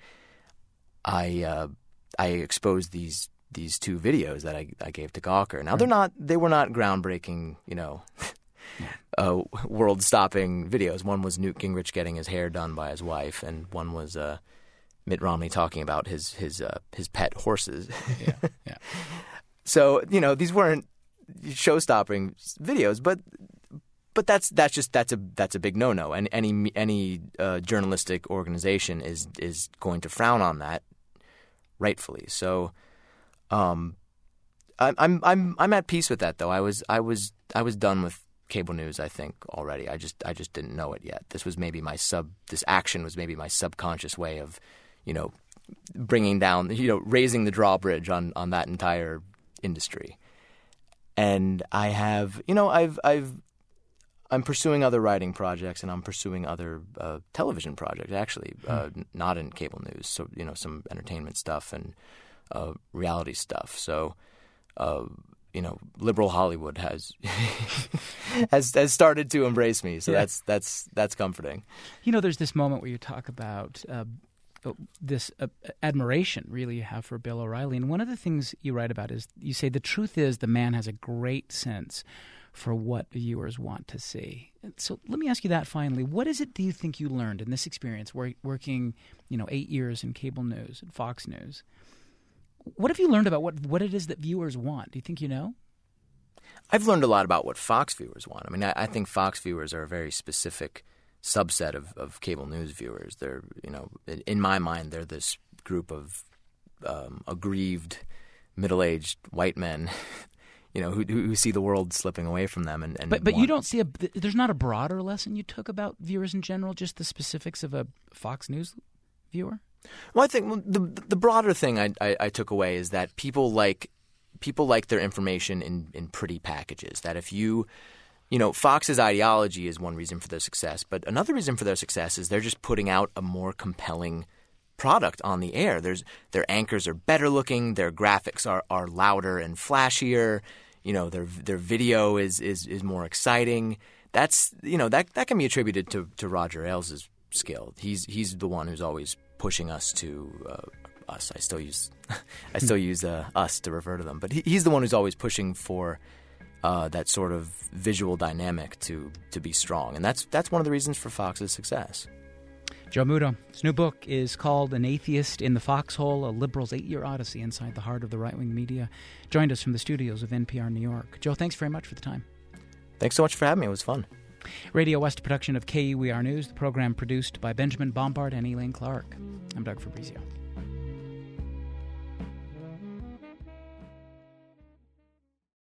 I uh, I exposed these these two videos that I, I gave to Gawker. Now right. they're not they were not groundbreaking, you know, uh, world stopping videos. One was Newt Gingrich getting his hair done by his wife, and one was uh, Mitt Romney talking about his his uh, his pet horses. yeah, yeah. So you know these weren't show stopping videos, but. But that's that's just that's a that's a big no-no, and any any uh, journalistic organization is is going to frown on that, rightfully. So, um, I'm I'm I'm I'm at peace with that, though. I was I was I was done with cable news, I think, already. I just I just didn't know it yet. This was maybe my sub. This action was maybe my subconscious way of, you know, bringing down, you know, raising the drawbridge on, on that entire industry. And I have, you know, I've I've I'm pursuing other writing projects, and I'm pursuing other uh, television projects. Actually, uh, mm. not in cable news. So, you know, some entertainment stuff and uh, reality stuff. So. Uh, You know, liberal Hollywood has has has started to embrace me, so yeah. that's that's that's comforting. You know, there's this moment where you talk about uh, this uh, admiration, really, you have for Bill O'Reilly, and one of the things you write about is you say the truth is the man has a great sense for what viewers want to see. So let me ask you that finally: what is it do you think you learned in this experience, work, working, you know, eight years in cable news at Fox News? What have you learned about what, what it is that viewers want? Do you think you know? I've learned a lot about what Fox viewers want. I mean, I, I think Fox viewers are a very specific subset of, of cable news viewers. They're, you know, in my mind, they're this group of um, aggrieved, middle-aged white men, you know, who, who see the world slipping away from them. And, and but but want... you don't see a there's not a broader lesson you took about viewers in general, just the specifics of a Fox News viewer? Well, I think the the broader thing I, I, I took away is that people like people like their information in, in pretty packages. That if you, you know, Fox's ideology is one reason for their success, but another reason for their success is they're just putting out a more compelling product on the air. There's their anchors are better looking, their graphics are, are louder and flashier. You know, their their video is is, is more exciting. That's you know that that can be attributed to, to Roger Ailes' skill. He's he's the one who's always pushing us to uh, us. I still use I still use uh, us to refer to them, but he, he's the one who's always pushing for uh, that sort of visual dynamic to to be strong, and that's that's one of the reasons for Fox's success. Joe Muto, his new book is called An Atheist in the Foxhole, a liberal's eight-year odyssey inside the heart of the right-wing media. Joined us from the studios of N P R New York. Joe, thanks very much for the time. Thanks so much for having me. It was fun. Radio West production of K U E R News, the program produced by Benjamin Bombard and Elaine Clark. I'm Doug Fabrizio.